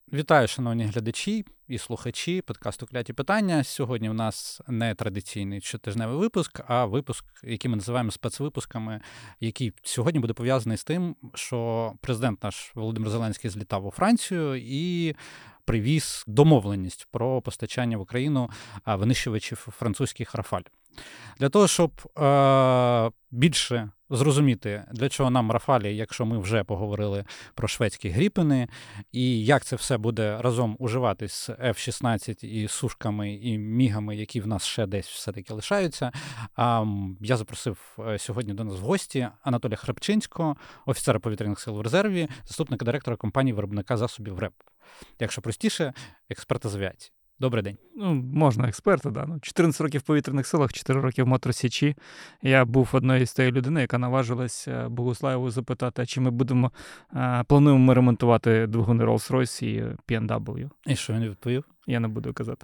Вітаю, шановні глядачі і слухачі подкасту «Кляті питання». Сьогодні у нас не традиційний щотижневий випуск, а випуск, який ми називаємо спецвипусками, який сьогодні буде пов'язаний з тим, що президент наш Володимир Зеленський злітав у Францію і привіз домовленість про постачання в Україну винищувачів французьких «Рафаль». Для того, щоб більше зрозуміти, для чого нам «Рафалі», якщо ми вже поговорили про шведські «Гріпени», і як це все буде разом уживатись з F-16 і сушками, і мігами, які в нас ще десь все-таки лишаються, я запросив сьогодні до нас в гості Анатолія Храпчинського, офіцера повітряних сил в резерві, заступника директора компанії-виробника засобів РЕП. Якщо простіше, експерта з авіації. Добрий день. Можна експерта, да. 14 років в повітряних силах, 4 роки в Моторсічі. Я був однією з тієї людини, яка наважилась Богуслаєву запитати, чи ми плануємо ремонтувати двигуни Rolls-Royce і P&W. І що він відповів? Я не буду казати.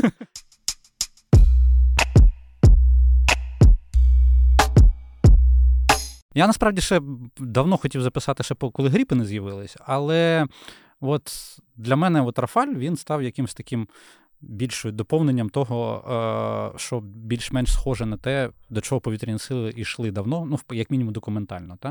Я насправді ще давно хотів записати, ще коли Гріпени з'явились, але от для мене Рафаль, він став якимось таким більшою доповненням того, що більш-менш схоже на те, до чого повітряні сили йшли давно, як мінімум документально. Та?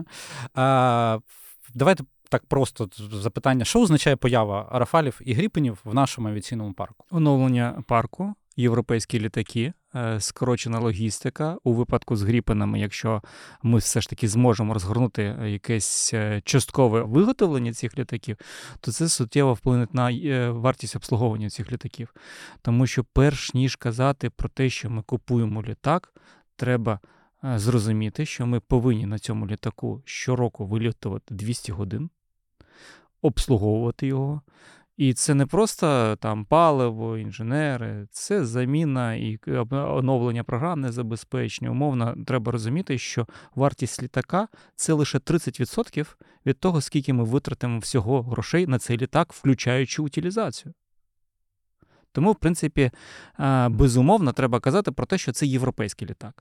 Давайте так просто запитання, що означає поява Рафалів і Гріпенів в нашому авіаційному парку? Оновлення парку, європейські літаки, скорочена логістика. У випадку з Гріпенами, якщо ми все ж таки зможемо розгорнути якесь часткове виготовлення цих літаків, то це суттєво вплине на вартість обслуговування цих літаків. Тому що перш ніж казати про те, що ми купуємо літак, треба зрозуміти, що ми повинні на цьому літаку щороку вилітувати 200 годин, обслуговувати його. І це не просто там паливо, інженери, це заміна і оновлення програмне забезпечення. Умовно, треба розуміти, що вартість літака – це лише 30% від того, скільки ми витратимо всього грошей на цей літак, включаючи утилізацію. Тому, в принципі, безумовно, треба казати про те, що це європейський літак.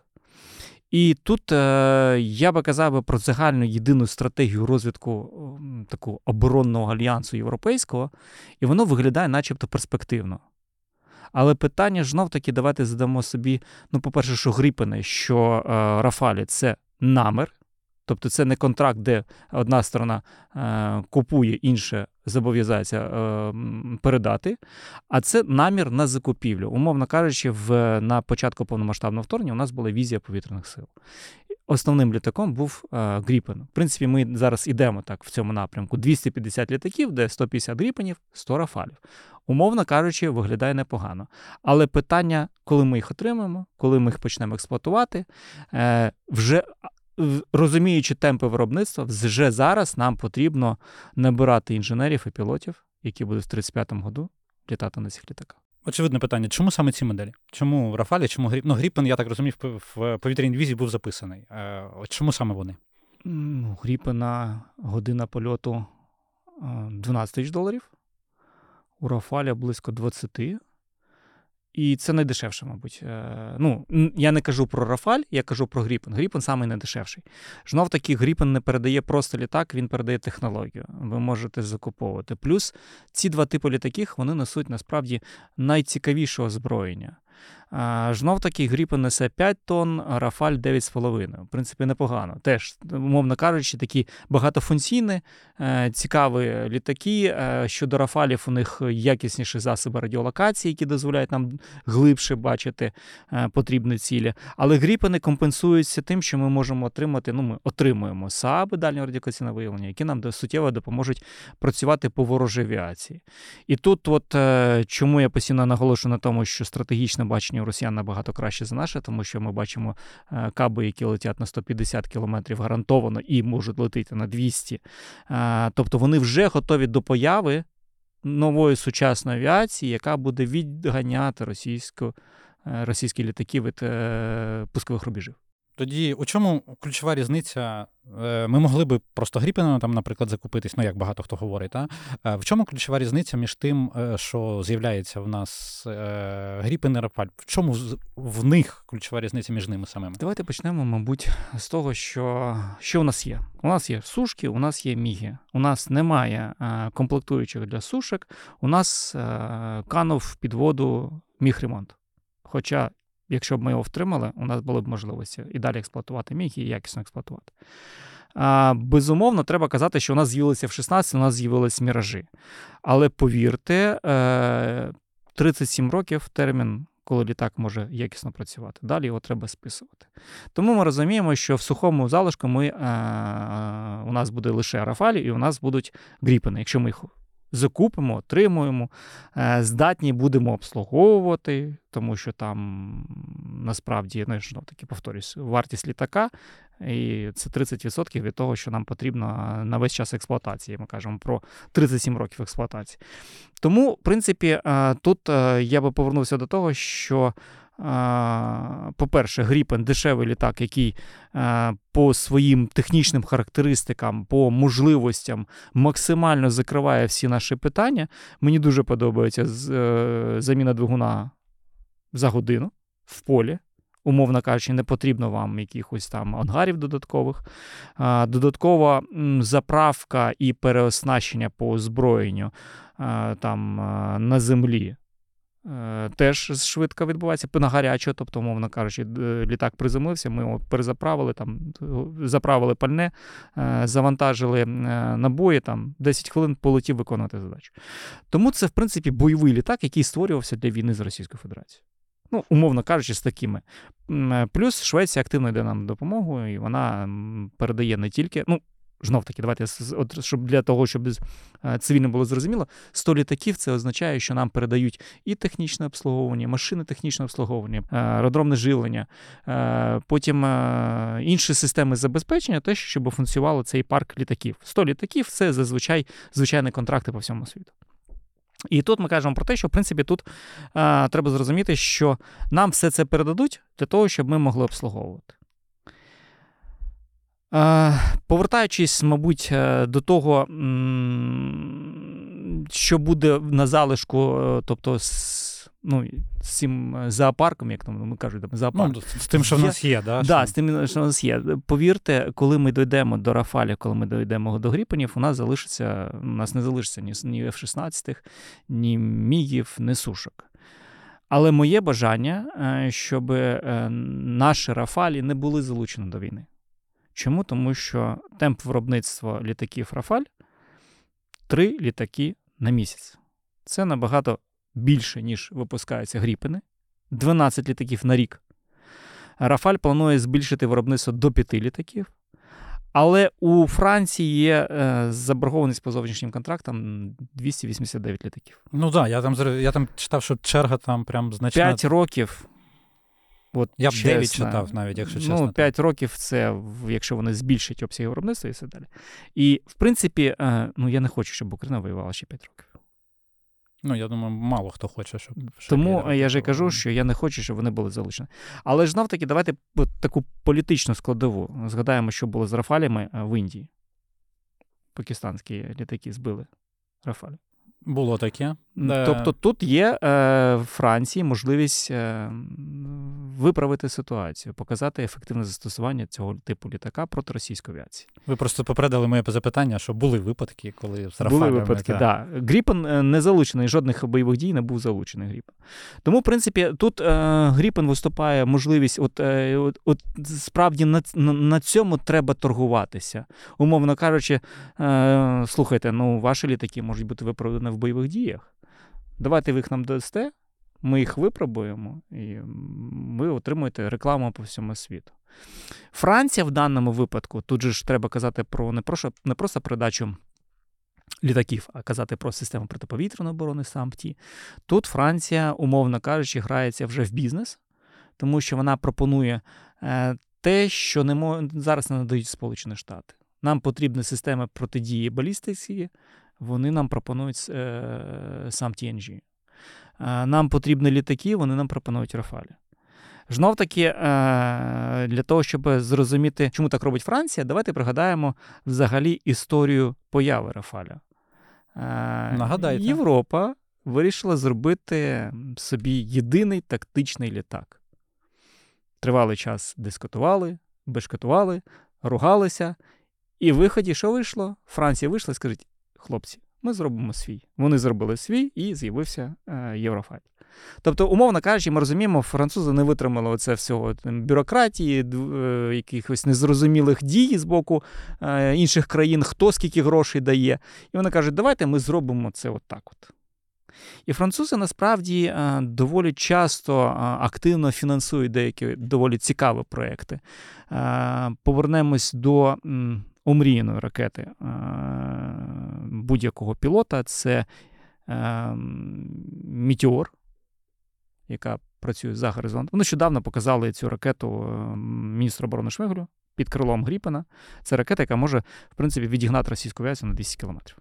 І тут я би казав про загальну єдину стратегію розвитку такого оборонного альянсу європейського, і воно виглядає начебто перспективно. Але питання ж знов-таки давайте задамо собі, по-перше, що Гріпени, що Рафалі – це намір, тобто це не контракт, де одна сторона купує, інша зобов'язається передати, а це намір на закупівлю. Умовно кажучи, на початку повномасштабного вторгнення у нас була візія повітряних сил. Основним літаком був Гріпен. В принципі, ми зараз ідемо так в цьому напрямку. 250 літаків, де 150 Гріпенів, 100 Рафалів. Умовно кажучи, виглядає непогано. Але питання, коли ми їх отримаємо, коли ми їх почнемо експлуатувати, вже розуміючи темпи виробництва, вже зараз нам потрібно набирати інженерів і пілотів, які будуть в 35-му году літати на цих літаках. Очевидне питання, чому саме ці моделі? Чому Рафалі, чому Гріпен? Гріпен, я так розумію, в повітряній дивізії був записаний. Чому саме вони? Гріпена година польоту $12 тисяч, у Рафаля близько 20. І це найдешевше, мабуть. Я не кажу про Рафаль, я кажу про Гріпен. Гріпен самий найдешевший. Знов-таки, Гріпен не передає просто літак, він передає технологію. Ви можете закуповувати. Плюс ці два типи літаків, вони несуть, насправді, найцікавіше озброєння. Знов-таки, Гріпен несе 5 тонн, а Рафаль 9,5. В принципі, непогано. Теж, умовно кажучи, такі багатофункційні, цікаві літаки. Щодо Рафалів, у них якісніші засоби радіолокації, які дозволяють нам глибше бачити потрібні цілі. Але Гріпени компенсуються тим, що ми можемо отримати, ми отримуємо СААБи дальнього радіолокаційного виявлення, які нам суттєво допоможуть працювати по ворожій авіації. І тут, чому я постійно наголошую на тому, що стратегічне бачення у росіян набагато краще за наше, тому що ми бачимо каби, які летять на 150 кілометрів гарантовано і можуть летіти на 200. Тобто вони вже готові до появи нової сучасної авіації, яка буде відганяти російські літаки від пускових рубежів. Тоді у чому ключова різниця? Ми могли би просто Гріпена там, наприклад, закупитись, ну як багато хто говорить, та? В чому ключова різниця між тим, що з'являється в нас Гріпен і Рафаль? В чому в них ключова різниця між ними самими? Давайте почнемо, мабуть, з того, що у нас є. У нас є сушки, у нас є міги. У нас немає комплектуючих для сушок, у нас канув під воду міг-ремонт. Хоча, якщо б ми його втримали, у нас були б можливості і далі експлуатувати міг, і якісно експлуатувати. Безумовно, треба казати, що у нас з'явилися в 16, у нас з'явились міражі. Але повірте, 37 років термін, коли літак може якісно працювати. Далі його треба списувати. Тому ми розуміємо, що в сухому залишку у нас буде лише Рафалі і у нас будуть Гріпени. Якщо ми їх закупимо, отримуємо, здатні будемо обслуговувати, тому що там насправді, таки повторюсь, вартість літака, і це 30% від того, що нам потрібно на весь час експлуатації. Ми кажемо про 37 років експлуатації. Тому, в принципі, тут я би повернувся до того, що по-перше, Гріпен – дешевий літак, який по своїм технічним характеристикам, по можливостям максимально закриває всі наші питання. Мені дуже подобається заміна двигуна за годину в полі. Умовно кажучи, не потрібно вам якихось там ангарів додаткових. Додаткова заправка і переоснащення по озброєнню там на землі теж швидко відбувається, на гарячого, тобто, умовно кажучи, літак приземлився, ми його перезаправили, там, заправили пальне, завантажили набої, там, 10 хвилин полетів виконувати задачу. Тому це, в принципі, бойовий літак, який створювався для війни з Російською Федерацією. Ну, умовно кажучи, з такими. Плюс Швеція активно йде нам допомогу, і вона передає не тільки... Знов-таки, давайте, щоб для того, щоб цивільно було зрозуміло, 100 літаків – це означає, що нам передають і технічне обслуговування, машини технічне обслуговування, аеродромне живлення, потім інші системи забезпечення, те, щоб функціонувало цей парк літаків. 100 літаків – це зазвичай звичайні контракти по всьому світу. І тут ми кажемо про те, що, в принципі, тут треба зрозуміти, що нам все це передадуть для того, щоб ми могли обслуговувати. Повертаючись, мабуть, до того, що буде на залишку, тобто з цим зоопарком, як там ми кажуть, зоопарк. З тим, що в нас є, да? Так, з тим, що в нас є. Повірте, коли ми дійдемо до Рафалів, коли ми дійдемо до Гріпенів, у нас не залишиться ні F-16, ні мігів, ні сушок. Але моє бажання, щоб наші Рафалі не були залучені до війни. Чому? Тому що темп виробництва літаків Рафаль 3 літаки на місяць. Це набагато більше, ніж випускаються Гріпени. 12 літаків на рік. Рафаль планує збільшити виробництво до 5 літаків. Але у Франції є заборгованість по зовнішнім контрактам 289 літаків. Ну так, я там читав, що черга там прям значна. 5 років. Я б 9 читав навіть, якщо чесно. 5 років це, якщо вони збільшать обсяги виробництва і все далі. І, в принципі, я не хочу, щоб Україна воювала ще 5 років. Я думаю, мало хто хоче, щоб... Тому я ж і кажу, що я не хочу, щоб вони були залучені. Але ж знов-таки давайте таку політичну складову. Згадаємо, що було з Рафалями в Індії. Пакистанські літаки збили Рафалі. Було таке. Тобто тут є в Франції можливість виправити ситуацію, показати ефективне застосування цього типу літака проти російської авіації. Ви просто попередили моє запитання, що були випадки, коли з Рафалями... Були випадки, так. Гріпен не залучений, жодних бойових дій не був залучений Гріпен. Тому, в принципі, тут Гріпен виступає можливість, от справді на цьому треба торгуватися. Умовно кажучи, слухайте, ваші літаки можуть бути виправдані в бойових діях. Давайте ви їх нам дасте, ми їх випробуємо, і ви отримуєте рекламу по всьому світу. Франція в даному випадку, тут же ж треба казати про не просто передачу літаків, а казати про систему протиповітряної оборони САМПТІ. Тут Франція, умовно кажучи, грається вже в бізнес, тому що вона пропонує те, що зараз не надають Сполучені Штати. Нам потрібна система протидії балістиці, вони нам пропонують SAMP-TNG. Нам потрібні літаки, вони нам пропонують Рафалі. Знов-таки, для того, щоб зрозуміти, чому так робить Франція, давайте пригадаємо взагалі історію появи Рафаля. Нагадайте. Європа вирішила зробити собі єдиний тактичний літак. Тривалий час дискутували, бешкетували, ругалися. І в виході що вийшло? Франція вийшла і скажуть: хлопці, ми зробимо свій. Вони зробили свій, і з'явився Єврофайль. Тобто, умовно кажучи, ми розуміємо, французи не витримали оце всього бюрократії, якихось незрозумілих дій з боку інших країн, хто скільки грошей дає. І вони кажуть, давайте ми зробимо це отак от. І французи, насправді, доволі часто активно фінансують деякі доволі цікаві проекти. Повернемось до омріяної ракети будь-якого пілота. Це Метеор, яка працює за горизонтом. Нещодавно показали цю ракету міністру оборони Шмигалю під крилом Гріпена. Це ракета, яка може, в принципі, відігнати російську авіацію на 200 кілометрів.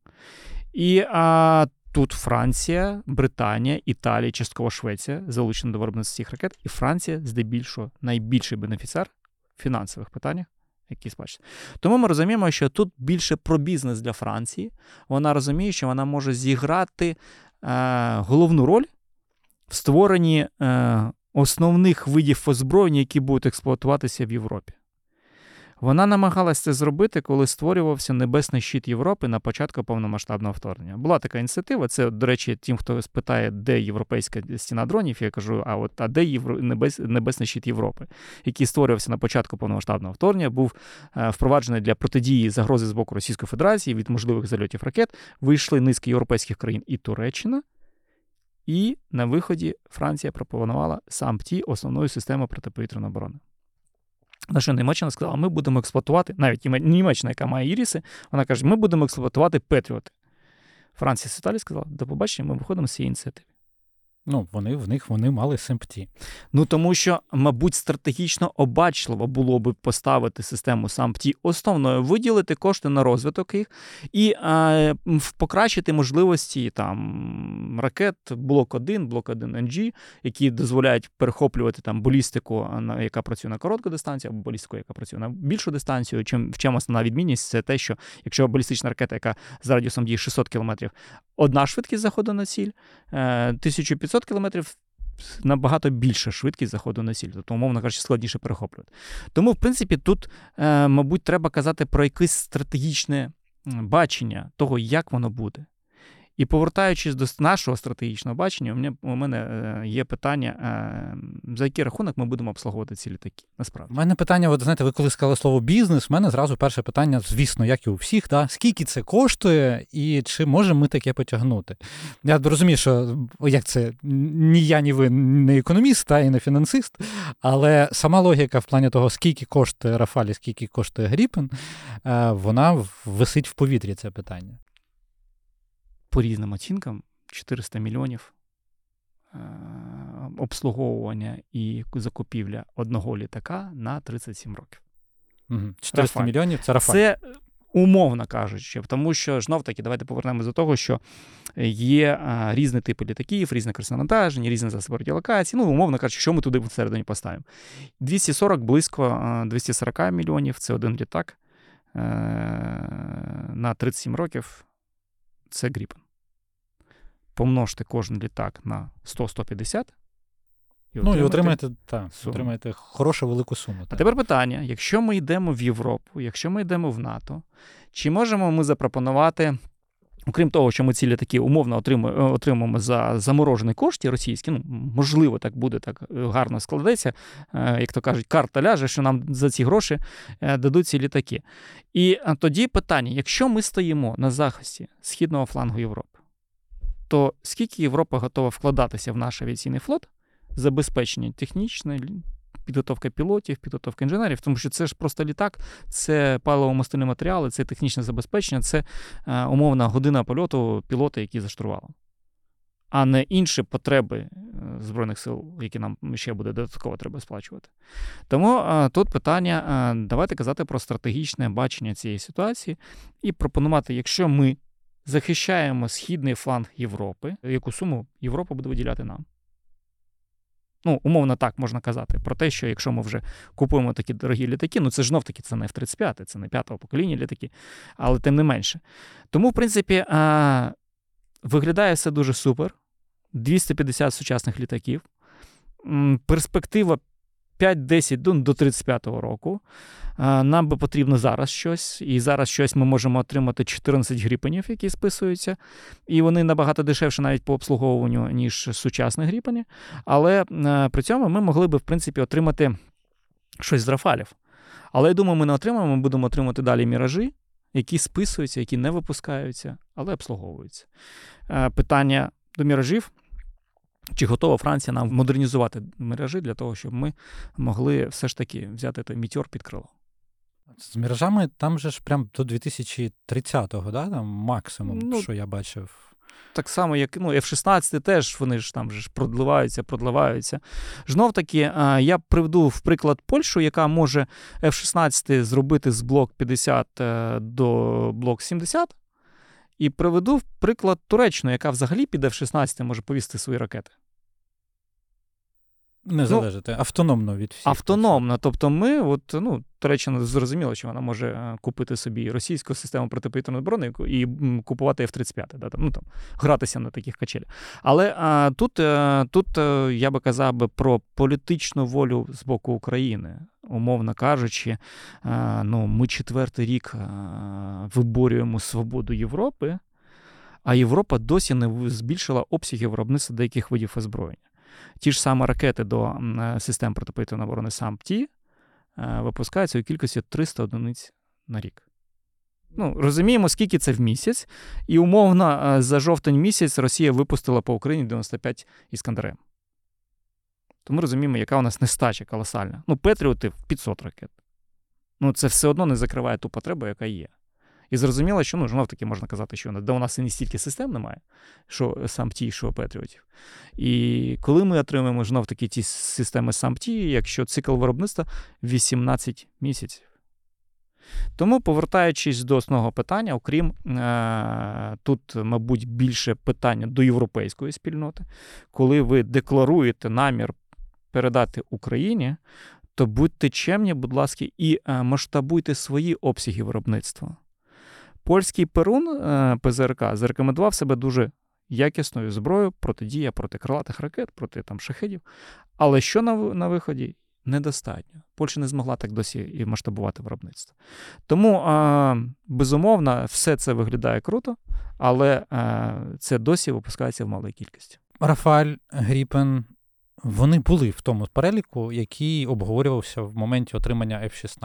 І тут Франція, Британія, Італія, частково Швеція залучені до виробництва цих ракет. І Франція, здебільшого, найбільший бенефіціар в фінансових питаннях, які сплачують. Тому ми розуміємо, що тут більше про бізнес для Франції. Вона розуміє, що вона може зіграти головну роль в створенні основних видів озброєння, які будуть експлуатуватися в Європі. Вона намагалася це зробити, коли створювався Небесний щит Європи на початку повномасштабного вторгнення. Була така ініціатива, це, до речі, тим, хто спитає, де європейська стіна дронів, я кажу, а де Небесний щит Європи, який створювався на початку повномасштабного вторгнення, був впроваджений для протидії загрози з боку Російської Федерації від можливих зальотів ракет. Вийшли низки європейських країн і Туреччина, і на виході Франція пропонувала САМПТІ основною системою протиповітряної оборони. На що Німеччина сказала, ми будемо експлуатувати, навіть Німеччина, яка має Іріси, вона каже, ми будемо експлуатувати Петріоти. Франція з Італії сказала, до побачення, ми виходимо з цієї ініціативи. Ну, вони мали САМПТІ. Ну, тому що, мабуть, стратегічно обачливо було б поставити систему САМПТІ основною, виділити кошти на розвиток їх і покращити можливості там ракет Блок 1, Блок 1NG, які дозволяють перехоплювати там балістику, яка працює на коротку дистанцію, або балістику, яка працює на більшу дистанцію. В чому основна відмінність? Це те, що якщо балістична ракета, яка за радіусом дії 600 км, одна швидкість заходу на ціль, 1500 кілометрів набагато більша швидкість заходу на ціль. Тобто, умовно кажучи, складніше перехоплювати. Тому, в принципі, тут, мабуть, треба казати про якесь стратегічне бачення того, як воно буде. І повертаючись до нашого стратегічного бачення, у мене є питання, за який рахунок ми будемо обслуговувати ці літаки, насправді. У мене питання, от знаєте, ви коли сказали слово бізнес, у мене зразу перше питання, звісно, як і у всіх, да? Скільки це коштує і чи можемо ми таке потягнути? Я розумію, що як це, ні я, ні ви не економіст, та і не фінансист, але сама логіка в плані того, скільки коштує Рафаль і скільки коштує Гріпен, вона висить в повітрі, це питання. По різним оцінкам 400 мільйонів обслуговування і закупівля одного літака на 37 років. 400 Рафаль. мільйонів – це Рафаль. Це умовно кажучи, тому що, знов-таки, давайте повернемося до того, що є різні типи літаків, різне навантаження, різні засоби радіолокації. Ну, умовно кажучи, що ми туди всередині поставимо. 240, близько 240 мільйонів – це один літак на 37 років. Це Гріпен. Помножте кожен літак на 100-150. І отримаєте хорошу велику суму. А тепер питання, якщо ми йдемо в Європу, якщо ми йдемо в НАТО, чи можемо ми запропонувати, окрім того, що ми ці літаки умовно отримуємо за заморожені кошти російські, ну, можливо, так буде, так гарно складеться, як то кажуть, карта ляже, що нам за ці гроші дадуть ці літаки. І тоді питання, якщо ми стоїмо на захисті східного флангу Європи, то скільки Європа готова вкладатися в наш авіаційний флот, забезпечення технічне, підготовка пілотів, підготовка інженерів, тому що це ж просто літак, це паливо-мастильні матеріали, це технічне забезпечення, це умовна година польоту пілота, який за штурвалом. А не інші потреби Збройних сил, які нам ще буде додатково треба сплачувати. Тому тут питання, давайте казати про стратегічне бачення цієї ситуації і пропонувати, якщо ми захищаємо східний фланг Європи, яку суму Європа буде виділяти нам. Ну, умовно так можна казати про те, що якщо ми вже купуємо такі дорогі літаки, це ж знов-таки це не F-35, це не 5-го покоління літаки, але тим не менше. Тому, в принципі, виглядає все дуже супер. 250 сучасних літаків. Перспектива 5-10 до 35-го року. Нам би потрібно зараз щось, і зараз щось ми можемо отримати 14 гріпенів, які списуються, і вони набагато дешевше навіть по обслуговуванню, ніж сучасні гріпені, але при цьому ми могли би, в принципі, отримати щось з рафалів. Але я думаю, ми не отримаємо, ми будемо отримати далі міражі, які списуються, які не випускаються, але обслуговуються. Питання до міражів. Чи готова Франція нам модернізувати міражі для того, щоб ми могли все ж таки взяти той Мітьор під крило? З міражами там же ж прям до 2030-го, да? Там максимум, що я бачив. Так само, як F-16 теж, вони ж там ж продливаються. Знов таки, я приведу в приклад Польщу, яка може F-16 зробити з блок 50 до блок 70, і приведу в приклад Туреччину, яка взагалі під F-16 може повісти свої ракети. Не залежати, автономно від всіх. Автономно. Тобто ми, Туреччина зрозуміло, що вона може купити собі російську систему протиповітряної оборони і купувати F-35, гратися на таких качелях. Але тут я би казав про політичну волю з боку України. Умовно кажучи, ми 4-й рік виборюємо свободу Європи, а Європа досі не збільшила обсяги виробництва деяких видів озброєння. Ті ж самі ракети до систем протиповітряної оборони САМ-Т випускаються у кількості 300 одиниць на рік. Розуміємо, скільки це в місяць, і умовно за жовтень місяць Росія випустила по Україні 95 «Іскандер-М». Тому розуміємо, яка у нас нестача колосальна. Петріоти в 500 ракет. Це все одно не закриває ту потребу, яка є. І зрозуміло, що, знов-таки можна казати, що у нас і не стільки систем немає, що САМ-Т, що Петріотів. І коли ми отримаємо, знов-таки, ті системи САМ-Т, якщо цикл виробництва 18 місяців. Тому, повертаючись до основного питання, окрім, тут, мабуть, більше питання до європейської спільноти, коли ви декларуєте намір передати Україні, то будьте чемні, будь ласка, і масштабуйте свої обсяги виробництва. Польський Перун ПЗРК зарекомендував себе дуже якісною зброєю, протидія проти крилатих ракет, проти шахедів. Але що на виході? Недостатньо. Польща не змогла так досі і масштабувати виробництво. Тому, безумовно, все це виглядає круто, але це досі випускається в малій кількості. Рафаль, Гріпен, вони були в тому переліку, який обговорювався в моменті отримання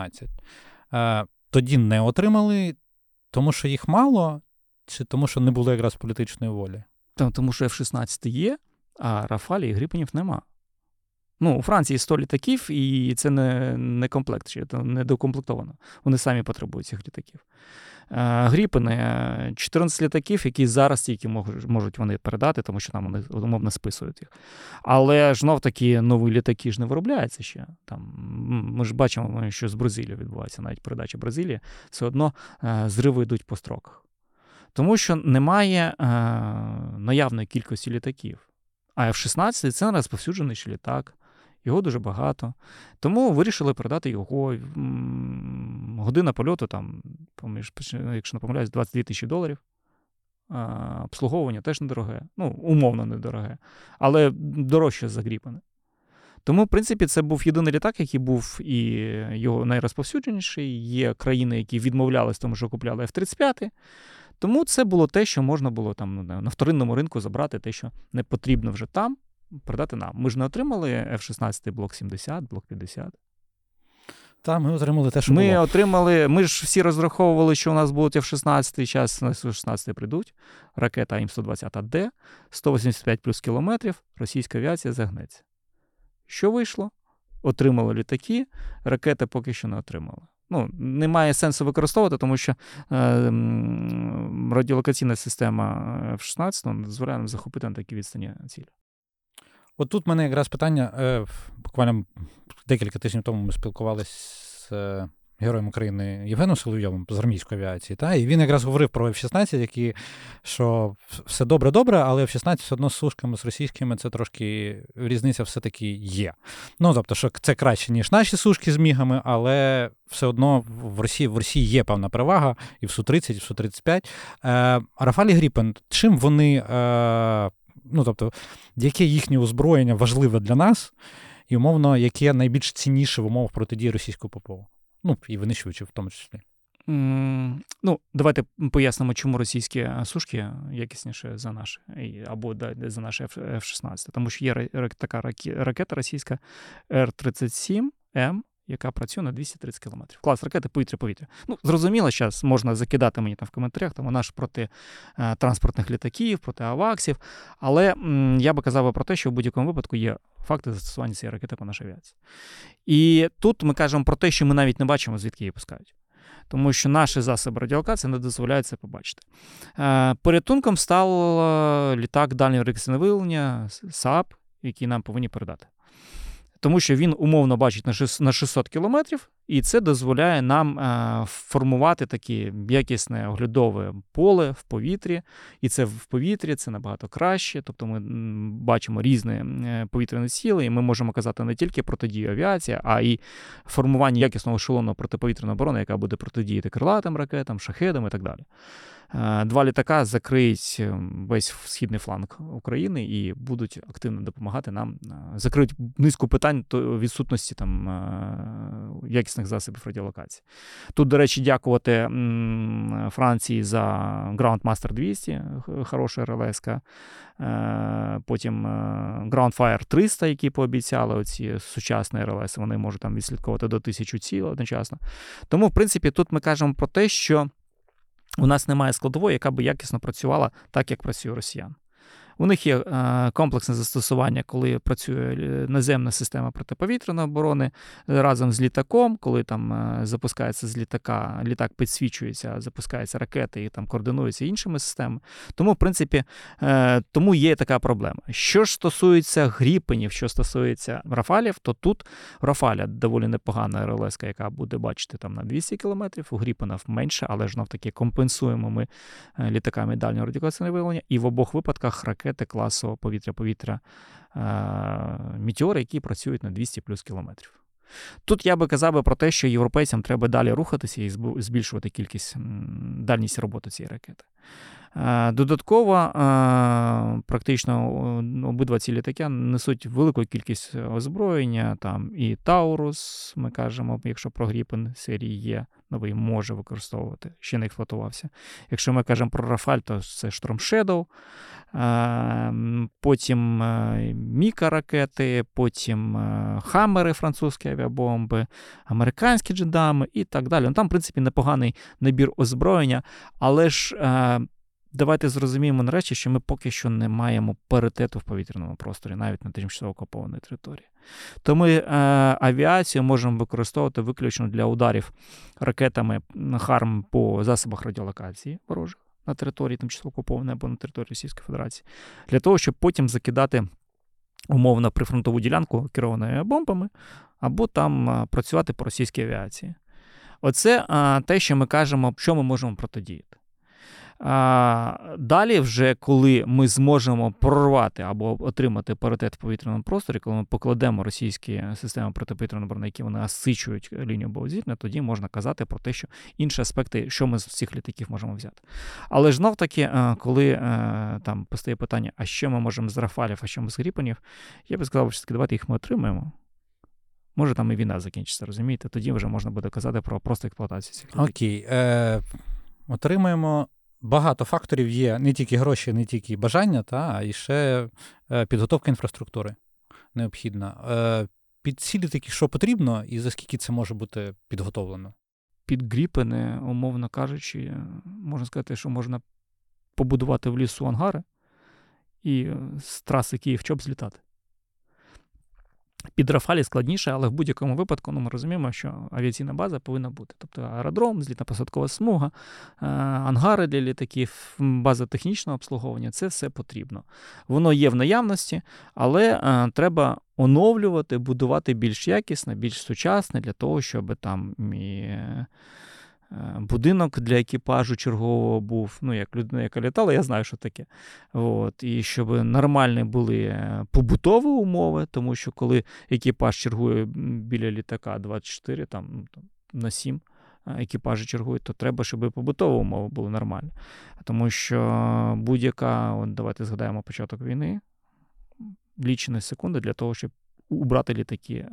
F-16. Тоді не отримали, тому що їх мало, чи тому що не було якраз політичної волі? Тому що F-16 є, а Рафалі і Гріпенів нема. У Франції 100 літаків, і це не комплект, це не докомплектовано. Вони самі потребують цих літаків. Гріпени – 14 літаків, які зараз тільки можуть вони передати, тому що там вони умовно списують їх. Але знов-таки нові літаки ж не виробляються ще. Ми ж бачимо, що з Бразилією відбувається, навіть передача Бразилії, все одно зриви йдуть по строках. Тому що немає наявної кількості літаків. А F-16 – це розповсюджений ще літак. Його дуже багато. Тому вирішили передати його. Година польоту, якщо не помиляюсь, $22,000. Обслуговування теж недороге. Умовно недороге. Але дорожче за Гріпени. Тому, в принципі, це був єдиний літак, який був і його найрозповсюдженіший. Є країни, які відмовлялись тому, що купляли F-35. Тому це було те, що можна було на вторинному ринку забрати, те, що не потрібно вже там, передати нам. Ми ж не отримали F-16 блок 70, блок 50. Так, ми отримали те, що було. Ми ж всі розраховували, що у нас будуть F-16, зараз на F-16 прийдуть, ракета М-120Д, 185 плюс кілометрів, російська авіація загнеться. Що вийшло? Отримали літаки, ракети поки що не отримали. Немає сенсу використовувати, тому що радіолокаційна система F-16 дозволяє нам захопити на такі відстані цілі. От тут в мене якраз питання, буквально декілька тижнів тому ми спілкувалися з героєм України Євгеном Соловйовим з армійської авіації, та? І він якраз говорив про F-16, що все добре, але F-16 все одно з сушками, з російськими, це трошки різниця все-таки є. Ну, тобто, що це краще, ніж наші сушки з мігами, але все одно в Росії є певна перевага і в Су-30, і в Су-35. Рафаль і Гріпен, чим вони, тобто, яке їхнє озброєння важливе для нас, і, умовно, яке найбільш цінніше в умовах протидії російського ППО? Ну, і винищувачі в тому числі. Давайте пояснимо, чому російські сушки якісніше за наші, або за наші F-16. Тому що є така ракета російська Р-37М, яка працює на 230 км. Клас ракети повітря-повітря. Зрозуміло, зараз можна закидати мені там в коментарях, там вона ж проти транспортних літаків, проти аваксів, але я би казав про те, що в будь-якому випадку є факти застосування цієї ракети по нашій авіації. І тут ми кажемо про те, що ми навіть не бачимо, звідки її пускають. Тому що наші засоби радіолокації не дозволяють це побачити. Порятунком став літак дальнього радіолокаційного виявлення СААП, який нам повинні передати. Тому що він умовно бачить на 600 кілометрів, і це дозволяє нам формувати таке якісне оглядове поле в повітрі. І це в повітрі, це набагато краще. Тобто ми бачимо різні повітряні сили, і ми можемо казати не тільки протидію авіації, а й формування якісного ешелону протиповітряної оборони, яка буде протидіяти крилатим ракетам, шахедам і так далі. 2 літака закриють весь східний фланг України і будуть активно допомагати нам, закриють низку питань відсутності там якісних засобів радіолокації. Тут, до речі, дякувати Франції за Groundmaster 200, хороша РЛС-ка, потім Groundfire 300, які пообіцяли, оці сучасні РЛС, вони можуть там відслідковувати до 1000 цілей одночасно. Тому, в принципі, тут ми кажемо про те, що у нас немає складової, яка би якісно працювала так, як працює росіян. У них є комплексне застосування, коли працює наземна система протиповітряної оборони разом з літаком, коли там запускається з літака, літак підсвічується, запускаються ракети і там координуються іншими системами. Тому, в принципі, тому є така проблема. Що ж стосується Гріпенів, що стосується Рафалів, то тут у Рафаля доволі непогана РЛС, яка буде бачити там на 200 кілометрів, у Гріпенів менше, але ж навтаки компенсуємо ми літаками дальнього радіолокаційного виявлення, і в обох випадках ракети класу повітря-повітря «Метеори», які працюють на 200 плюс кілометрів. Тут я би казав про те, що європейцям треба далі рухатися і збільшувати дальність роботи цієї ракети. Додатково, практично обидва ці літаки несуть велику кількість озброєння, там і Таурус, ми кажемо, якщо про Гріпен серії є, новий може використовувати, ще не експлуатувався. Якщо ми кажемо про Рафаль, то це Storm Shadow, потім Міка-ракети, потім Хаммери, французькі авіабомби, американські джедами і так далі. Там, в принципі, непоганий набір озброєння, але ж давайте зрозуміємо нарешті, що ми поки що не маємо паритету в повітряному просторі, навіть на тимчасово окупованій території. То ми авіацію можемо використовувати виключно для ударів ракетами ХАРМ по засобах радіолокації ворожих на території тимчасово окупованої або на території Російської Федерації, для того, щоб потім закидати умовно прифронтову ділянку керованими бомбами або там працювати по російській авіації. Оце те, що ми кажемо, що ми можемо протидіяти. Далі вже, коли ми зможемо прорвати або отримати паритет в повітряному просторі, коли ми покладемо російські системи протиповітряної оборони, які вони насичують лінію боєзіткнення, тоді можна казати про те, що інші аспекти, що ми з всіх літаків можемо взяти. Але ж знов-таки, коли там постає питання, а що ми можемо з Рафалів, а що ми з Гріпенів, я би сказав, що давайте їх ми отримаємо. Може, там і війна закінчиться, розумієте? Тоді вже можна буде казати про просто експлуатацію цих літаків. Окей. Отримаємо. Багато факторів є, не тільки гроші, не тільки бажання, а і ще підготовка інфраструктури необхідна. Під ці літаки що потрібно і за скільки це може бути підготовлено? Під Гріпени, умовно кажучи, можна сказати, що можна побудувати в лісу ангари і з траси Київ-Чоп злітати. Під Рафалі складніше, але в будь-якому випадку ми розуміємо, що авіаційна база повинна бути. Тобто аеродром, злітно-посадкова смуга, ангари для літаків, база технічного обслуговування – це все потрібно. Воно є в наявності, але треба оновлювати, будувати більш якісне, більш сучасне для того, щоб там і будинок для екіпажу чергового був, як людина, яка літала, я знаю, що таке. І щоб нормальні були побутові умови, тому що коли екіпаж чергує біля літака 24 на 7 екіпажі чергують, то треба, щоб побутові умови були нормальні. Тому що будь-яка, давайте згадаємо початок війни, лічені секунди для того, щоб убрати літаки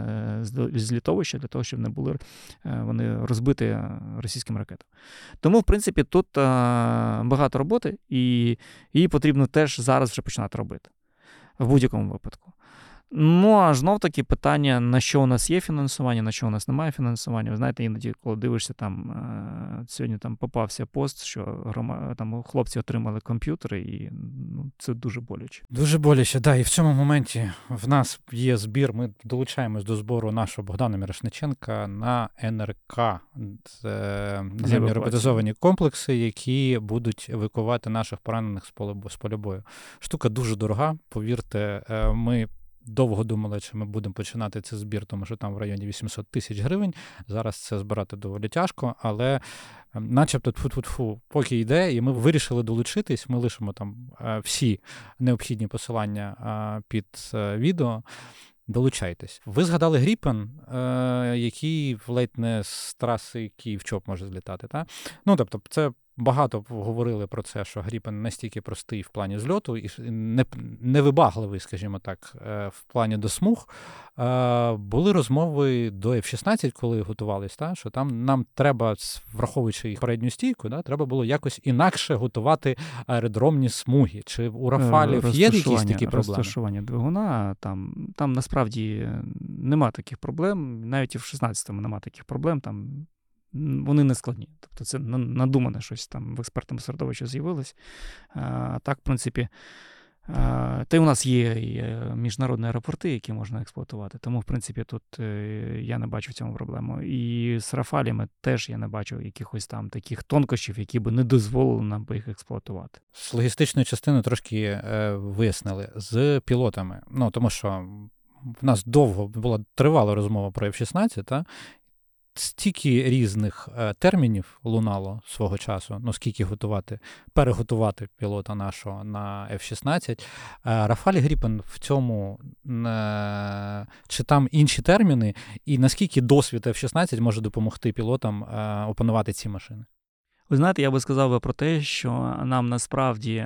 з літовища, для того, щоб не були вони розбиті російськими ракетами. Тому, в принципі, тут багато роботи, і її потрібно теж зараз вже починати робити. В будь-якому випадку. А знов-таки питання, на що у нас є фінансування, на що у нас немає фінансування. Ви знаєте, іноді, коли дивишся, сьогодні попався пост, що хлопці отримали комп'ютери, і це дуже боляче. Дуже боляче, да. І в цьому моменті в нас є збір, ми долучаємось до збору нашого Богдана Мірошниченка на НРК. Це наземні роботизовані комплекси, які будуть евакуювати наших поранених з поля бою. Штука дуже дорога, повірте, ми довго думали, чи ми будемо починати цей збір, тому що там в районі 800 тисяч гривень. Зараз це збирати доволі тяжко, але начебто тфу-тфу-тфу, поки йде, і ми вирішили долучитись, ми лишимо там всі необхідні посилання під відео. Долучайтесь. Ви згадали Гріпен, який ледь не з траси Київ-Чоп може злітати, так? Тобто це багато говорили про це, що Гріпен настільки простий в плані зльоту і невибагливий, скажімо так, в плані до смуг. Були розмови до F-16, коли готувались, що там нам треба, враховуючи їх передню стійку, треба було якось інакше готувати аеродромні смуги. Чи у Рафалів є якісь такі проблеми? Розташування двигуна, там насправді нема таких проблем, навіть і в 16-му нема таких проблем, там вони не складні. Тобто це надумане щось там в експертному середовищі з'явилось. Так, в принципі, та й у нас є і міжнародні аеропорти, які можна експлуатувати. Тому, в принципі, тут я не бачу в цьому проблему. І з Рафалями теж я не бачу якихось там таких тонкощів, які би не дозволили нам би їх експлуатувати. З логістичної частини трошки вияснили. З пілотами. Тому що в нас довго була тривала розмова про F-16, та? Стільки різних термінів лунало свого часу, скільки переготувати пілота нашого на F-16. Рафаль Гріпен в цьому, чи там інші терміни, і наскільки досвід F-16 може допомогти пілотам опанувати ці машини? Ви знаєте, я би сказав про те, що нам насправді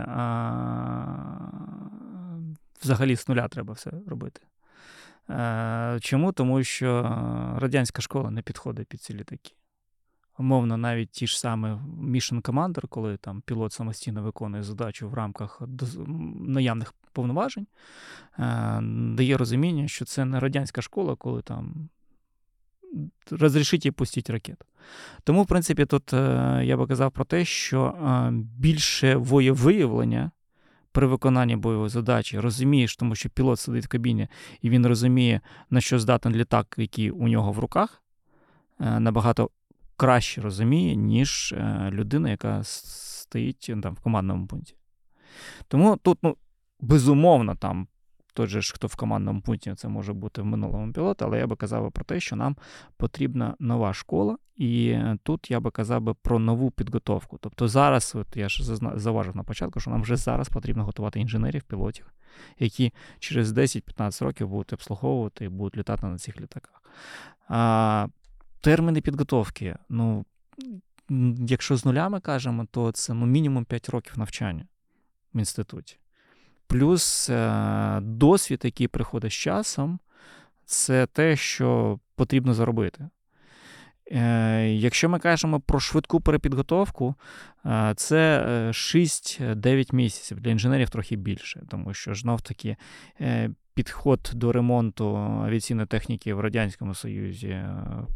взагалі з нуля треба все робити. Чому? Тому що радянська школа не підходить під ці літаки. Умовно, навіть ті ж самі Mission Commander, коли там пілот самостійно виконує задачу в рамках наявних повноважень, дає розуміння, що це не радянська школа, коли там розрішіть і пустіть ракету. Тому, в принципі, тут я би казав про те, що більше воєвиявлення при виконанні бойової задачі розумієш, тому що пілот сидить в кабіні, і він розуміє, на що здатен літак, який у нього в руках, набагато краще розуміє, ніж людина, яка стоїть в командному пункті. Тому тут, безумовно, там той же ж, хто в командному пункті, це може бути в минулому пілот, але я би казав про те, що нам потрібна нова школа, і тут я би казав про нову підготовку. Тобто зараз, я ж зауважив на початку, що нам вже зараз потрібно готувати інженерів, пілотів, які через 10-15 років будуть обслуговувати і будуть літати на цих літаках. Терміни підготовки, якщо з нулями кажемо, то це мінімум 5 років навчання в інституті. Плюс досвід, який приходить з часом, це те, що потрібно заробити. Якщо ми кажемо про швидку перепідготовку, це 6-9 місяців. Для інженерів трохи більше, тому що знов-таки підход до ремонту авіаційної техніки в Радянському Союзі,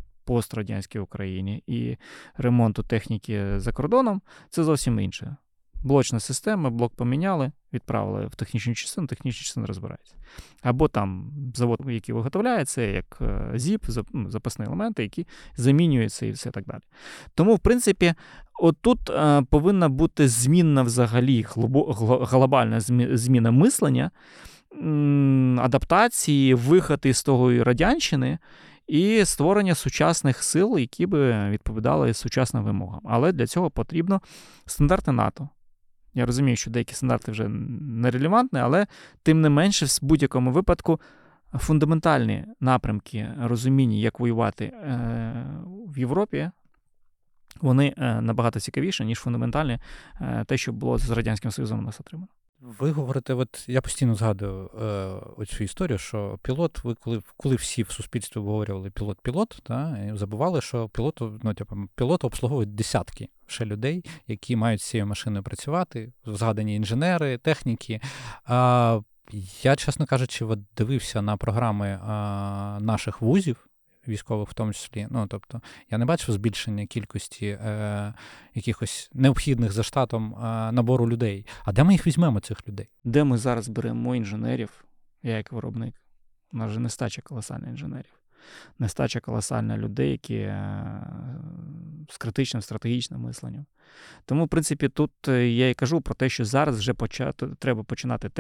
пострадянській Україні і ремонту техніки за кордоном – це зовсім інше. Блочна система, блок поміняли, відправили в технічну частину розбирається. Або там завод, який виготовляє, це як ZIP, запасні елементи, які замінюються і все так далі. Тому, в принципі, отут повинна бути змінна взагалі, глобальна зміна мислення, адаптації, виход із того радянщини і створення сучасних сил, які би відповідали сучасним вимогам. Але для цього потрібно стандарти НАТО. Я розумію, що деякі стандарти вже нерелевантні, але тим не менше в будь-якому випадку фундаментальні напрямки розуміння, як воювати в Європі, вони набагато цікавіші, ніж фундаментальні те, що було з Радянським Союзом у нас отримано. Ви говорите, от я постійно згадую оцю історію, що пілот, коли всі в суспільстві обговорювали пілот, і забували, що пілота обслуговують десятки ще людей, які мають з цією машиною працювати, згадані інженери, техніки. Я, чесно кажучи, дивився на програми наших вузів, військових в тому числі. Тобто, я не бачив збільшення кількості якихось необхідних за штатом набору людей. А де ми їх візьмемо, цих людей? Де ми зараз беремо інженерів, я як виробник? У нас же нестача колосальна інженерів. Нестача колосальна людей, які з критичним стратегічним мисленням. Тому, в принципі, тут я і кажу про те, що зараз вже треба починати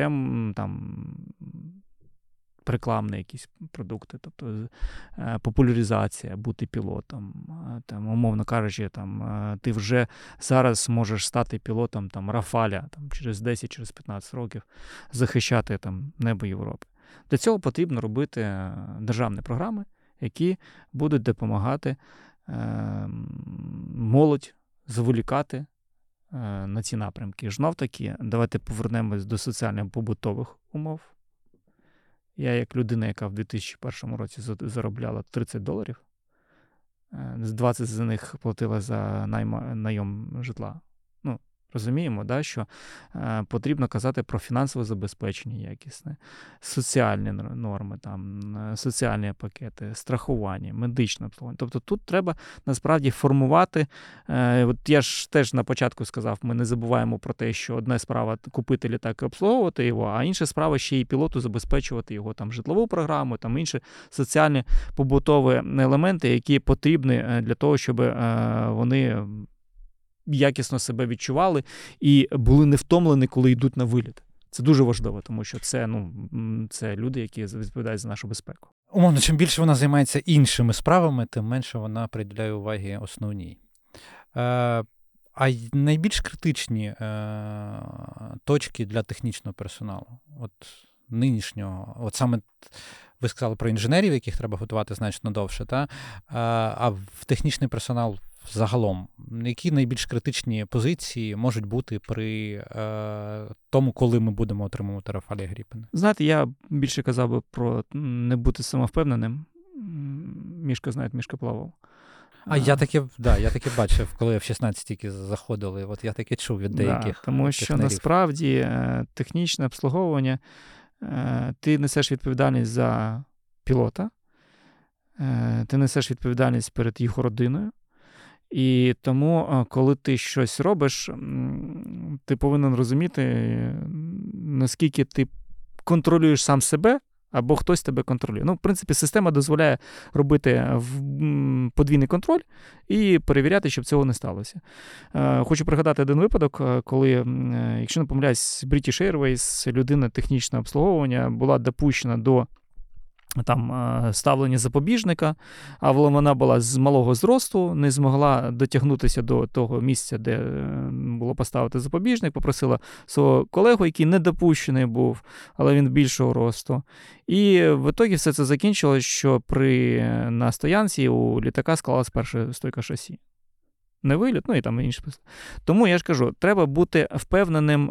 рекламні якісь продукти, тобто популяризація, бути пілотом. Умовно кажучи, ти вже зараз можеш стати пілотом Рафаля через 10, через 15 років, захищати небо Європи. Для цього потрібно робити державні програми, які будуть допомагати молодь заволікати на ці напрямки. Знов-таки, давайте повернемось до соціально-побутових умов. Я як людина, яка в 2001 році заробляла $30, з 20 з них платила за найом житла. Розуміємо, що потрібно казати про фінансове забезпечення якісне, соціальні норми, соціальні пакети, страхування, медичне обслуговування. Тобто тут треба насправді формувати, от я ж теж на початку сказав, ми не забуваємо про те, що одна справа купити літак і обслуговувати його, а інша справа ще й пілоту забезпечувати його житлову програму, інші соціальні побутові елементи, які потрібні для того, щоб вони якісно себе відчували і були не втомлені, коли йдуть на виліт. Це дуже важливо, тому що це люди, які відповідають за нашу безпеку. Умовно, чим більше вона займається іншими справами, тим менше вона приділяє уваги основній. А найбільш критичні точки для технічного персоналу, нинішнього, саме ви сказали про інженерів, яких треба готувати значно довше, а в технічний персонал загалом, які найбільш критичні позиції можуть бути при тому, коли ми будемо отримувати Рафалі Гріпени? Знаєте, я більше казав би про не бути самовпевненим. Мішка знає, Мішка плавав. Я таке бачив, коли в 16 тільки заходили. Я таке чув від деяких. Тому що насправді технічне обслуговування, ти несеш відповідальність за пілота, ти несеш відповідальність перед його родиною. І тому, коли ти щось робиш, ти повинен розуміти, наскільки ти контролюєш сам себе, або хтось тебе контролює. В принципі, система дозволяє робити подвійний контроль і перевіряти, щоб цього не сталося. Хочу пригадати один випадок, коли, якщо не помиляюсь, British Airways, людина технічного обслуговування була допущена до ставлення запобіжника, а вона була з малого зросту, не змогла дотягнутися до того місця, де було поставити запобіжник, попросила свого колегу, який не допущений був, але він більшого росту. І в ітогі все це закінчилось, що на стоянці у літака склалась перша стойка шасі. Не виліт, і інші. Тому я ж кажу, треба бути впевненим,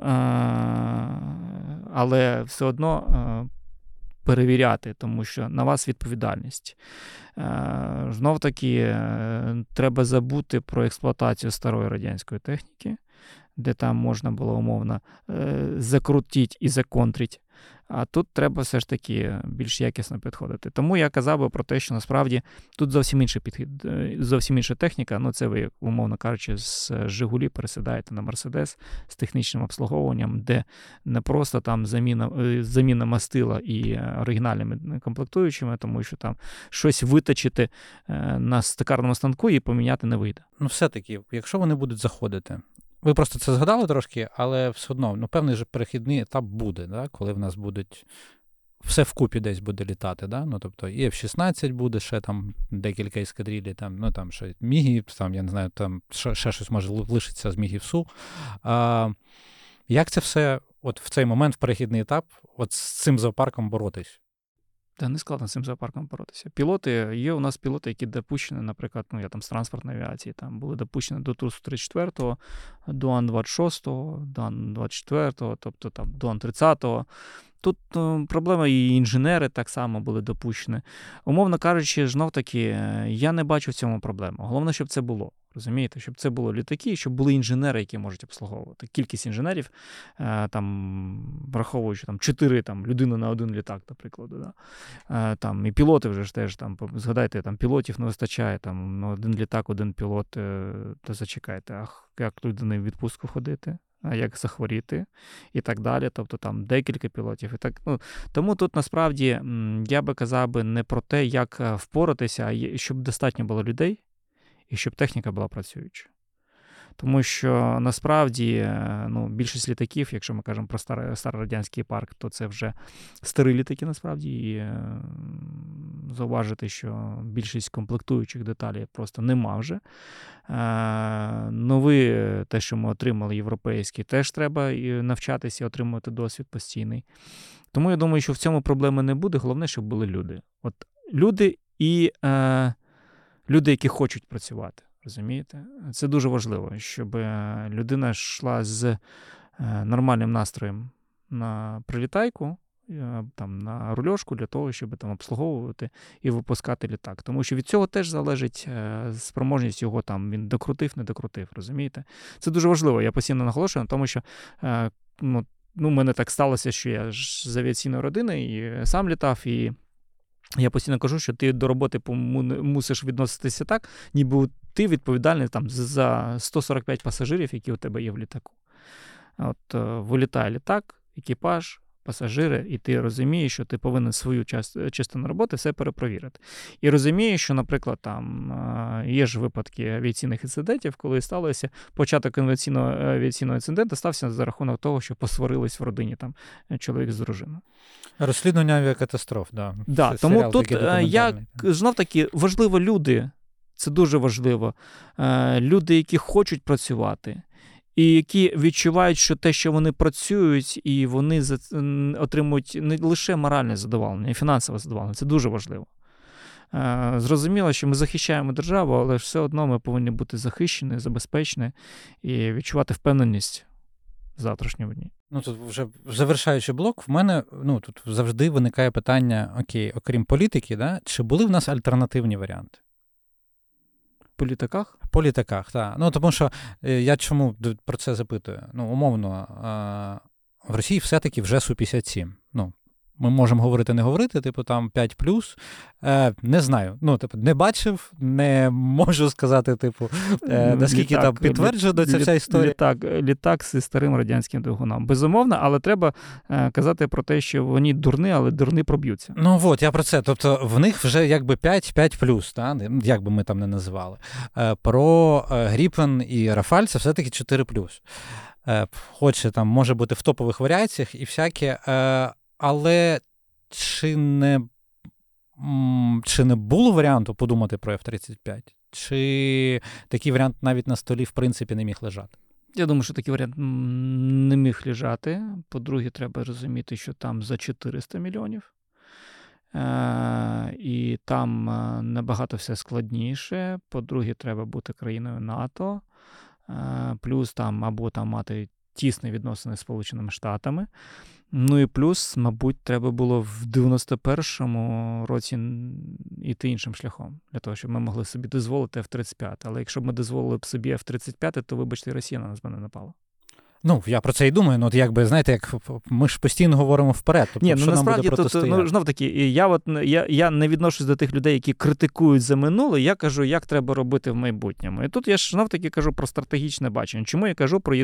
але все одно перевіряти, тому що на вас відповідальність. Знов-таки, треба забути про експлуатацію старої радянської техніки, де там можна було умовно закрутити і законтрити А тут треба все ж таки більш якісно підходити. Тому я казав би про те, що насправді тут зовсім інший підхід, зовсім інша техніка. Ну, це ви, умовно кажучи, з «Жигулі» пересідаєте на «Мерседес» з технічним обслуговуванням, де не просто там заміна мастила і оригінальними комплектуючими, тому що там щось виточити на стикарному станку і поміняти не вийде. Ну, все-таки, якщо вони будуть заходити, ви просто це згадали трошки, але все одно, певний же перехідний етап буде, да? Коли в нас будуть все вкупі десь буде літати, да? Ну, тобто і F-16 буде, ще там декілька ескадрилій, там ще Міги, там, я не знаю, там ще щось може лишитися з Мігів Су. Як це все от в цей момент, в перехідний етап, от з цим зоопарком боротись? Та не складно з цим зоопарком боротися. Є у нас пілоти, які допущені, наприклад, я там з транспортної авіації, там були допущені до Ту-34, до Ан-26, до Ан-24, тобто там до Ан-30. Тут проблема, і інженери так само були допущені. Умовно кажучи, знов-таки, я не бачу в цьому проблеми. Головне, щоб це було. Розумієте, щоб це було літаки, щоб були інженери, які можуть обслуговувати. Кількість інженерів, там, враховуючи 4 людини на один літак, наприклад. Да? Там, і пілоти вже ж теж, там, згадайте, там, пілотів не вистачає, там, на один літак, один пілот, то зачекайте, як людини в відпустку ходити? А як захворіти і так далі, тобто там декілька пілотів. І так, тому тут насправді я би казав би не про те, як впоратися, а щоб достатньо було людей і щоб техніка була працююча. Тому що насправді більшість літаків, якщо ми кажемо про старий радянський парк, то це вже старі літаки насправді. І зауважити, що більшість комплектуючих деталей просто нема вже. Нові, те, що ми отримали, європейські, теж треба навчатися і отримувати досвід постійний. Тому я думаю, що в цьому проблеми не буде. Головне, щоб були люди. От люди і люди, які хочуть працювати. Розумієте? Це дуже важливо, щоб людина йшла з нормальним настроєм на прилітайку, там, на рульошку для того, щоб там обслуговувати і випускати літак. Тому що від цього теж залежить спроможність його, там, він докрутив, не докрутив, розумієте? Це дуже важливо. Я постійно наголошую на тому, що мене так сталося, що я ж з авіаційної родини і сам літав, і я постійно кажу, що ти до роботи мусиш відноситися так, ніби ти відповідальний там за 145 пасажирів, які у тебе є в літаку. От вилітає літак, екіпаж, пасажири, і ти розумієш, що ти повинен свою частину роботи все перепровірити. І розумієш, що, наприклад, там є ж випадки авіаційних інцидентів, коли сталося початок авіаційного інциденту стався за рахунок того, що посварились в родині там чоловік з дружиною. Розслідування авіакатастроф, да. Да, тому тут знов-таки важливо люди, це дуже важливо. Люди, які хочуть працювати, і які відчувають, що те, що вони працюють, і вони отримують не лише моральне задоволення, а й фінансове задоволення. Це дуже важливо. Зрозуміло, що ми захищаємо державу, але все одно ми повинні бути захищені, забезпечені і відчувати впевненість в завтрашньому дні. Тут вже завершаючи блок, в мене тут завжди виникає питання, окей, окрім політики, да, чи були в нас альтернативні варіанти? По літаках? По літаках, так. Тому що я чому про це запитую? Умовно, в Росії все-таки вже Су-57. Ми можемо говорити, не говорити, там 5+. Не знаю. Не бачив, не можу сказати, наскільки там підтверджена ця вся історія. Літак зі старим радянським двигуном. Безумовно, але треба казати про те, що вони дурні, але дурні проб'ються. Я про це. Тобто в них вже якби 5+, та? Як би ми там не називали. Про Гріпен і Рафаль це все-таки 4+. Хоч там може бути в топових варіаціях і всяке. Але чи не було варіанту подумати про F-35? Чи такий варіант навіть на столі, в принципі, не міг лежати? Я думаю, що такий варіант не міг лежати. По-друге, треба розуміти, що там за 400 мільйонів. І там набагато все складніше. По-друге, треба бути країною НАТО. Плюс там або там мати тісні відносини з Сполученими Штатами. І плюс, мабуть, треба було в 91-му році йти іншим шляхом, для того, щоб ми могли собі дозволити F-35. Але якщо б ми дозволили б собі F-35, то, вибачте, Росія на нас би не напала. Я про це і думаю. От якби, знаєте, як ми ж постійно говоримо вперед. Тобто, Ні, що насправді нам буде протистояти? знов таки, я не відношусь до тих людей, які критикують за минуле, я кажу, як треба робити в майбутньому. І тут я ж знов таки кажу про стратегічне бачення. Чому я кажу про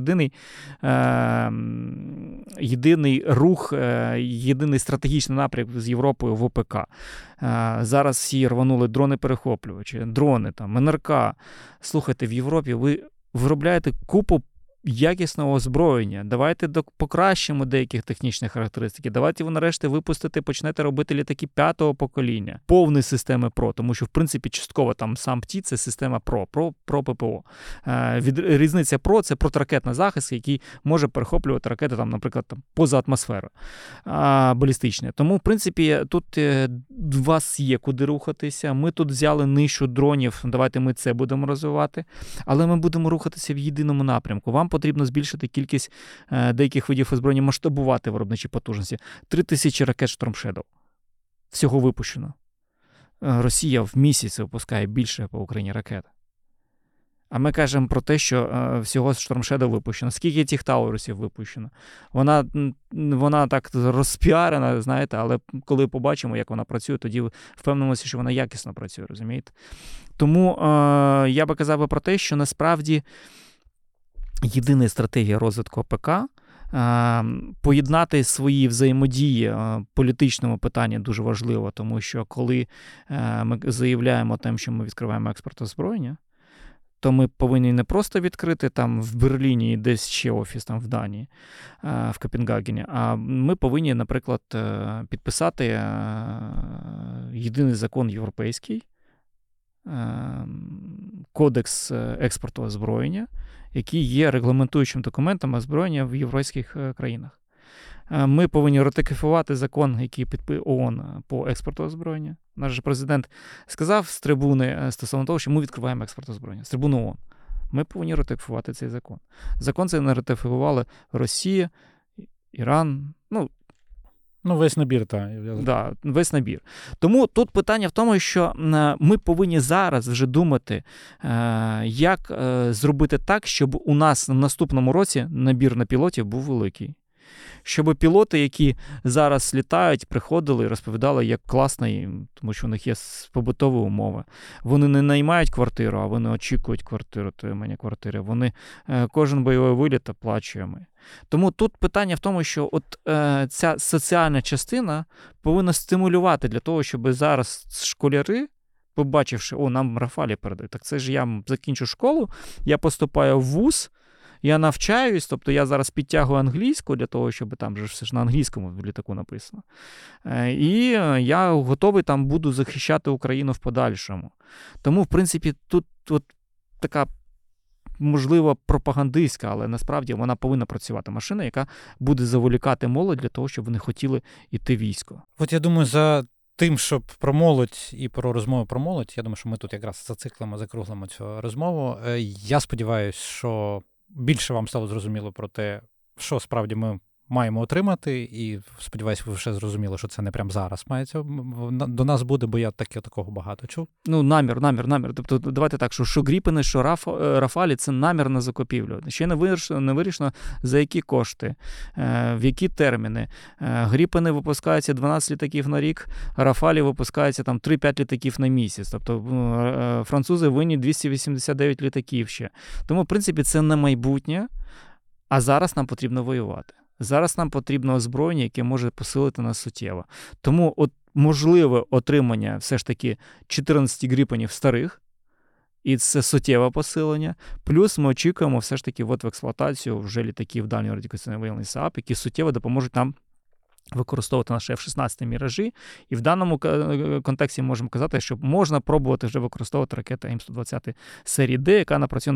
єдиний рух, єдиний стратегічний напрямок з Європою в ОПК. Зараз всі рванули дрони-перехоплювачі, дрони, там, НРК. Слухайте, в Європі ви виробляєте купу якісного озброєння. Давайте покращимо деяких технічних характеристики. Давайте ви нарешті почнете робити літаки 5-го покоління. Повної системи ПРО, тому що, в принципі, частково там сам ПТІ – це система ПРО ППО. Різниця ПРО – це протиракетний захист, який може перехоплювати ракети, там, наприклад, поза атмосферу балістичні. Тому, в принципі, тут у вас є куди рухатися. Ми тут взяли нишу дронів, давайте ми це будемо розвивати, але ми будемо рухатися в єдиному напрямку. Вам потрібно збільшити кількість деяких видів озброєння, масштабувати виробничі потужності. 3000 ракет Storm Shadow. Всього випущено. Росія в місяць випускає більше по Україні ракет. А ми кажемо про те, що всього Storm Shadow випущено. Скільки тих Таурусів випущено? Вона так розпіарена, знаєте, але коли побачимо, як вона працює, тоді впевнимося, що вона якісно працює, розумієте? Тому я би казав про те, що насправді єдина стратегія розвитку ОПК поєднати свої взаємодії в політичному питанні дуже важливо, тому що коли ми заявляємо тим, що ми відкриваємо експорт озброєння, то ми повинні не просто відкрити там в Берліні і десь ще офіс там в Данії, в Копенгагені, а ми повинні, наприклад, підписати єдиний закон європейський, кодекс експорту озброєння, який є регламентуючим документом озброєння в європейських країнах. Ми повинні ратифікувати закон, який ООН по експорту озброєння. Наш же президент сказав з трибуни стосовно того, що ми відкриваємо експорт озброєння. З трибуни ООН. Ми повинні ратифікувати цей закон. Закон цей не ратифікували Росія, Іран, весь набір, так. Да, весь набір. Тому тут питання в тому, що ми повинні зараз вже думати, як зробити так, щоб у нас в наступному році набір на пілотів був великий. Щоб пілоти, які зараз літають, приходили і розповідали, як класно їм, тому що у них є побутові умови. Вони не наймають квартиру, а вони очікують отримання квартири. Вони кожен бойовий виліт оплачуємо. Тому тут питання в тому, що ця соціальна частина повинна стимулювати для того, щоб зараз школяри, побачивши, нам Рафалі передають, так це ж я закінчу школу, я поступаю в вуз, я навчаюсь, тобто я зараз підтягую англійську для того, щоб там же все ж на англійському в літаку написано. І я готовий там буду захищати Україну в подальшому. Тому, в принципі, тут така, можливо, пропагандистська, але насправді вона повинна працювати машина, яка буде заволікати молодь для того, щоб вони хотіли йти в військо. От я думаю, за тим, щоб про молодь і про розмову про молодь, я думаю, що ми тут якраз закруглимо цю розмову. Я сподіваюся, що більше вам стало зрозуміло про те, що справді ми маємо отримати, і сподіваюся, ви вже зрозуміли, що це не прямо зараз мається до нас буде, бо я такого багато чув. Намір. Тобто давайте так, що Гріпени, що Рафалі – це намір на закупівлю. Ще не вирішено, за які кошти, в які терміни. Гріпени випускаються 12 літаків на рік, Рафалі випускаються там 3-5 літаків на місяць. Тобто французи винні 289 літаків ще. Тому, в принципі, це не майбутнє, а зараз нам потрібно воювати. Зараз нам потрібно озброєння, яке може посилити нас суттєво. Тому можливе отримання все ж таки 14 Гріпенів старих, і це суттєве посилення. Плюс ми очікуємо все ж таки в експлуатацію вже літаків дальньої радіолокаційної виявлення СААП, які суттєво допоможуть нам використовувати наші F-16 «Міражі». І в даному контексті можемо казати, що можна пробувати вже використовувати ракети М-120 серії Д, яка напрацює на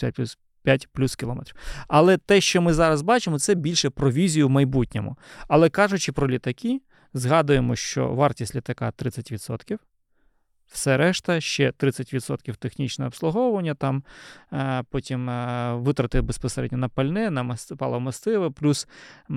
185 плюс кілометрів. Але те, що ми зараз бачимо, це більше про візію в майбутньому. Але кажучи про літаки, згадуємо, що вартість літака 30%, все решта, ще 30% технічне обслуговування, там, потім витрати безпосередньо на пальне, на паливомастило, плюс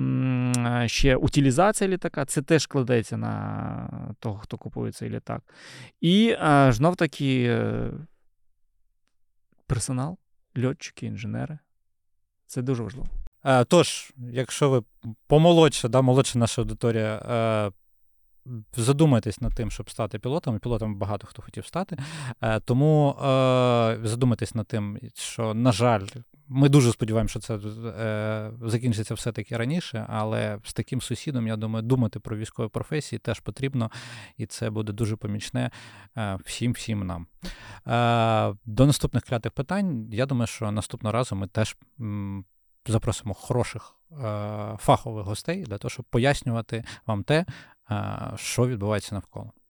ще утилізація літака, це теж кладеться на того, хто купує цей літак. І знов-таки персонал, льотчики, інженери. Це дуже важливо. Тож, якщо ви помолодше, молодша наша аудиторія, задумайтесь над тим, щоб стати пілотом. Пілотом багато хто хотів стати. Тому задумайтесь над тим, що, на жаль, ми дуже сподіваємося, що це закінчиться все-таки раніше, але з таким сусідом, я думаю, думати про військові професії теж потрібно, і це буде дуже помічне всім нам. До наступних клятих питань, я думаю, що наступного разу ми теж запросимо хороших фахових гостей для того, щоб пояснювати вам те, що відбувається навколо.